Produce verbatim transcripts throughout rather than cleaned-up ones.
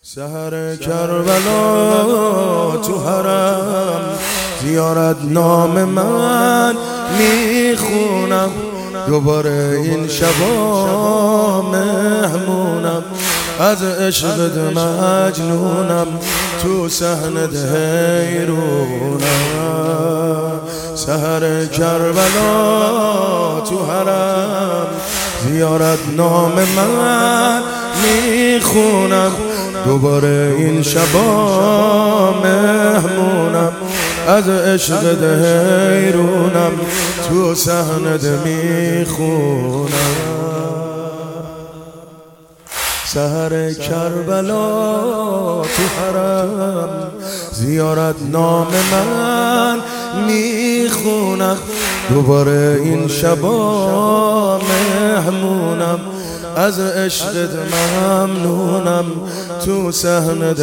سحر کربلا تو حرم زیارت نام من میخونم، دوباره این شبا مهمونم، از عشقت مجنونم، تو صحنت حیرونم. سحر کربلا تو حرم زیارت نام من میخونم، دوباره این شبا مهمونم، از عشقت حیرونم، تو صحنت میخونم. سحر کربلا تو حرم زیارت نام من میخونم، دوباره این شبا مهمونم، از عشقت ممنونم، تو صحنت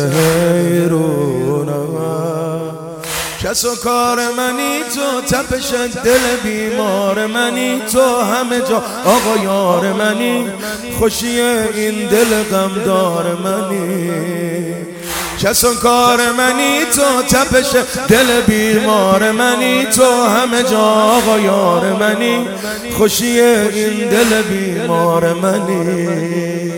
حیرونم. کس و کار منی تو، تپش دل بیمار منی تو، همه جا آقا یار منی، خوشی این دل غمدار منی. کس و کار منی تو، تپش دل بیمار منی تو، همه جا آقا یار منی، خوشی این دل بیمار منی.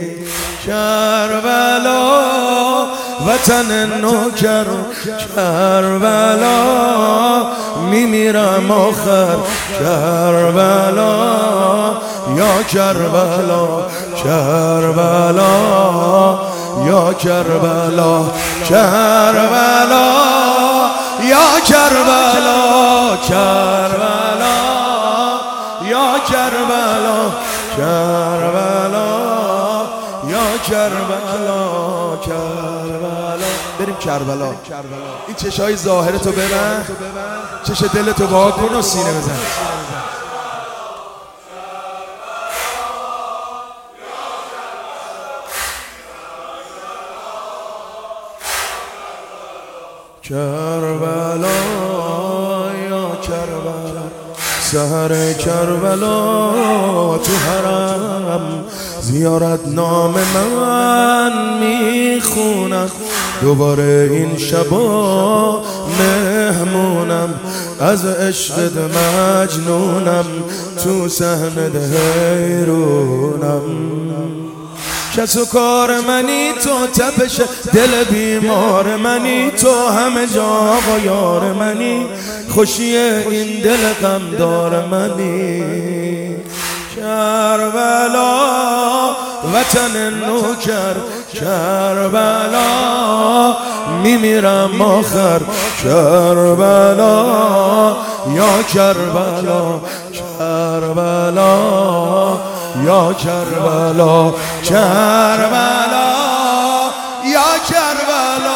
کربلا وطن نوکر، کربلا میمیرم آخر، کربلا یا کربلا، کربلا یا کربلا، کربلا یا کربلا، کربلا یا کربلا، کربلا یا کربلا، کربلا. بریم کربلا. این چشای ظاهرتو ببند، چش دلتو وا کن و سینه بزن. کربلا یا کربلا، سحر کربلا تو حرم زیارت نام من میخونم، دوباره این شبا مهمونم، از عشقت مجنونم، تو صحنت حیرونم. کس و کار منی تو، تپش دل بیمار منی تو، همه جا آقا یار منی، خوشی این دل غمدار منی. کربلا وطن نوکر، کربلا میمیرم آخر، کربلا یا کربلا، کربلا یا کربلا، کربلا یا کربلا،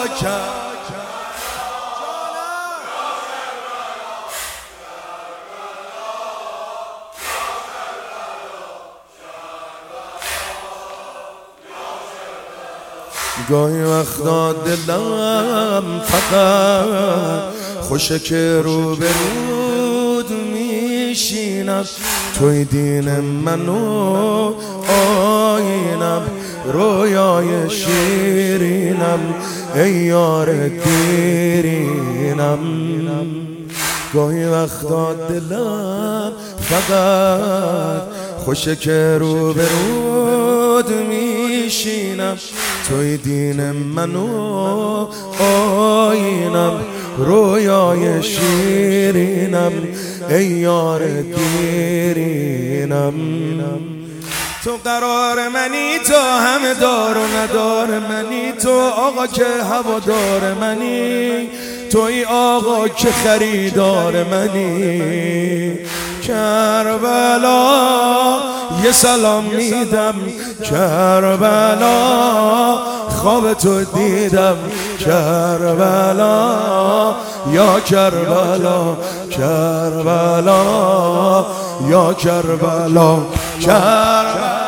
گاهی وقتا دلم فقط خوشه که رو به رود میشینم، توی دین منو آینم، رویای شیرینم، ای یار دیرینم. گاهی وقتا دلم فقط خوشه که رو به رود میشینم، توی دین منو آینم، رویای شیرینم، ای یار دیرینم. تو قرار منی تو، همه دار و ندار منی تو، آقا که هوادار منی، توی آقا که خریدار منی. کربلا یه سلام میدم، کربلا خواب تو دیدم، کربلا یا کربلا، کربلا یا کربلا، کربلا